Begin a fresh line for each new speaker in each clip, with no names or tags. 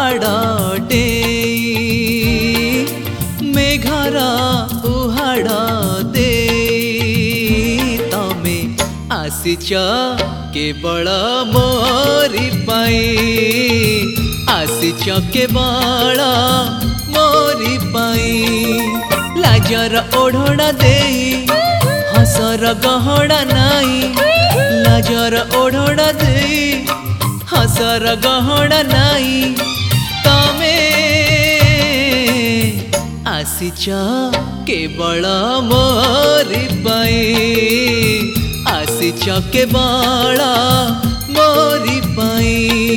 पहाड़ डेई मेघर उहाड़ दे तमे आसीच केवल मोरी पाई आसीच केवल मोरी पाई लाजर ओढ़ना देई हसर गहना नाई लाजर ओढ़ना देई हसर गहना नाई तमे आसीच केवल मोरी पाई आसीच केवल मोरी पाई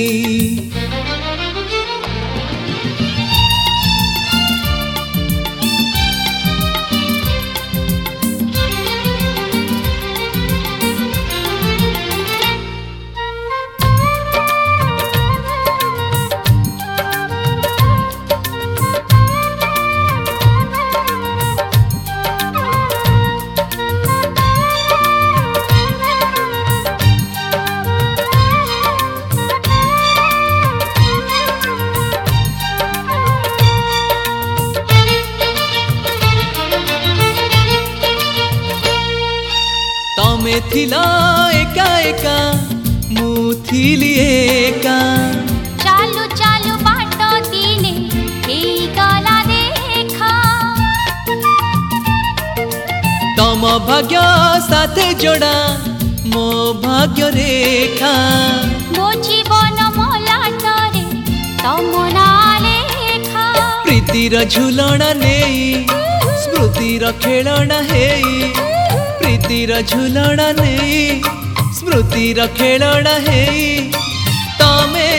तमे थिला एका एका मु थिली एका
चालू चालू बाट दिने हेई गला देखा
तम भाग्य साथे जोड़ा मो भाग्य रेखा
मो जीवन मलाटरे तम ना लेखा
प्रीतिर झुलना नेई स्मृतिर खेलना हेई प्रीतिर झुलना नहीं स्मृतिर खेलना है तमे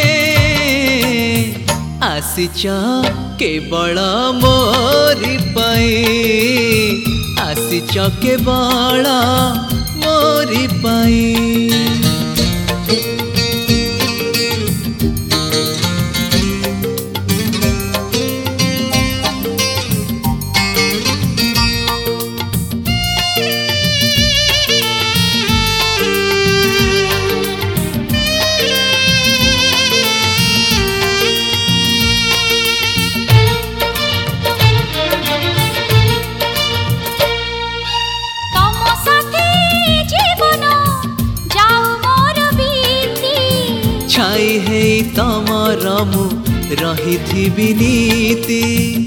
आसीच केवल मोरी पाई आसीच केवल मोरी पाई छाई है तमर मु रही थी नीति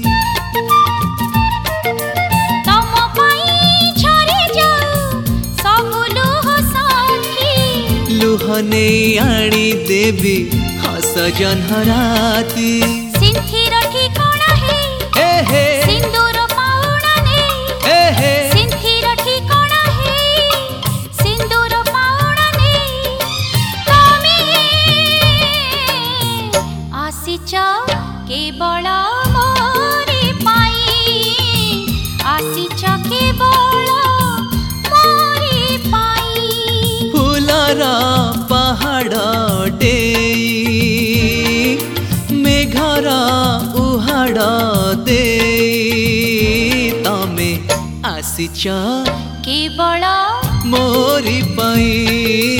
तम पाई झरे जाऊ सब लुह साथी
लुह नहीं आनी देवी हस जनहराती
सिंथिर ठिकाना है सिंदूर पाउना ने सिंथिर ठिकाना है सिंदूर पाउना ने तमे आसीच केवल मोरी पाई आसीच केवल मोरी पाई
फूलर पहाड़ डेई मेघर उहाड़ दे तमे आसीच
केवल
मोरी पाई